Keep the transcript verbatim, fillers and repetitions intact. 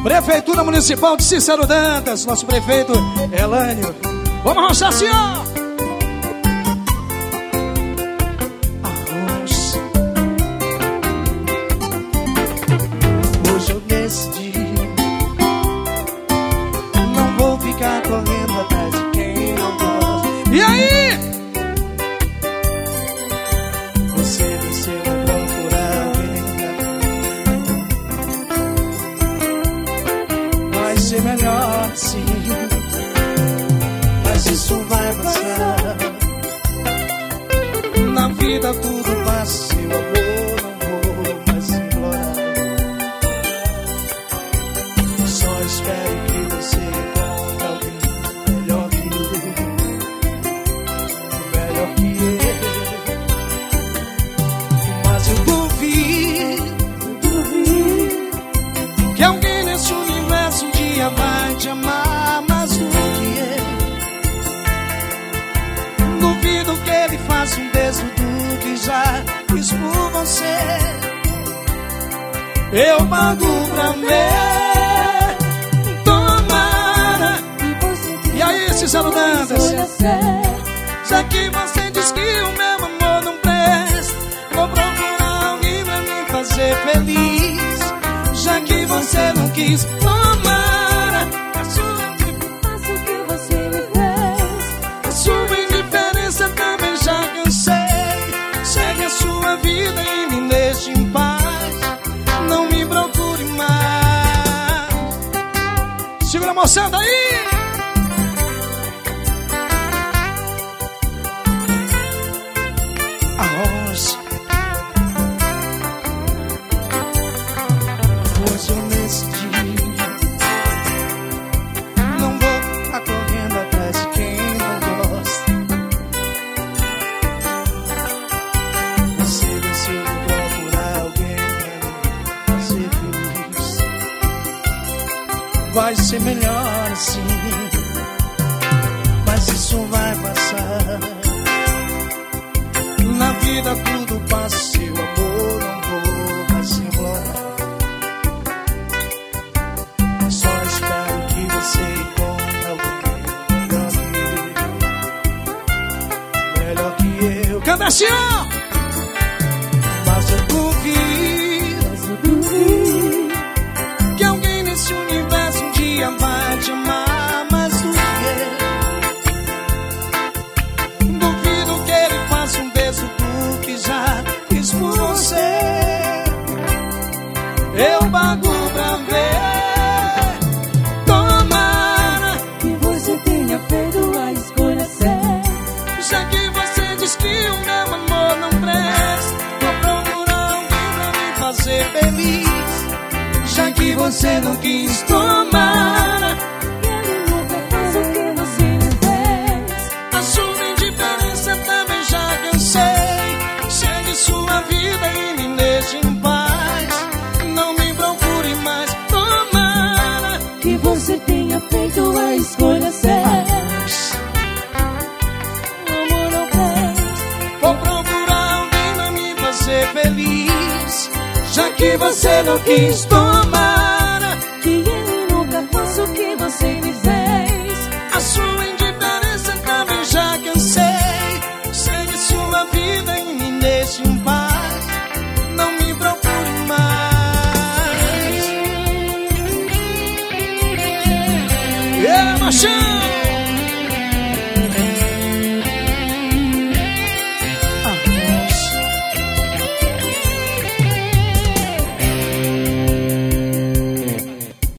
Prefeitura Municipal de Cícero Dantas, nosso prefeito Elânio. Vamos roçar assim, ó. Arroz. Hoje eu decidi, não vou ficar correndo atrás de quem não gosta. E aí? Você desceu a procurar alguém. Vai ser melhor assim, mas isso vai passar. Na vida tudo passa, seu amor, não vou mais implorar. Só espero que você encontre alguém melhor que eu, melhor que eu. Mas eu duvido, duvido que alguém nesse universo um dia vai te amar mais do que eu. Duvido que ele faça um beijo do que já fiz por você. Eu pago pra ver. Tomara. E aí, Cícero Dantas? Já que você diz que o meu amor não presta, vou procurar alguém pra me fazer feliz. Já que você não quis, tomara. A sua Faça o que você me fez. A sua indiferença também já cansei. Segue a sua vida e me deixe em paz. Não me procure mais. Segura a moçada aí! Arroz. Hoje eu decidi, não vou ficar correndo atrás de quem não gosta. Você desceu pra procurar alguém pra ser feliz. Vai ser melhor assim, mas isso vai passar. Na vida tudo passa, seu amor, não vou mais implorar. Só espero que você encontre alguém melhor que eu, melhor que eu. Canta assim, ó! Mas eu duvido, mas eu duvido que alguém nesse universo um dia vai te amar mais do que eu. Duvido que ele faça um beijo do que já fiz por você. Eu pago pra ver. Tomara Que você tenha feito a escolha certa. já que você diz que o meu amor não presta, vou procurar alguém pra me fazer feliz. Já que você não quis, tomara. Que ele nunca faz o que você me fez. A sua indiferença também já cansei. Segue sua vida e me deixe em paz. Não me procure mais, tomara. Que você tenha feito a escolha certa. O amor não presta. Vou procurar alguém pra me fazer feliz. Já que você não quis, tomara. Que ele nunca faça o que você me fez. A sua indiferença também já cansei. Segue sua vida e me deixe em paz. Não me procure mais. É, machão!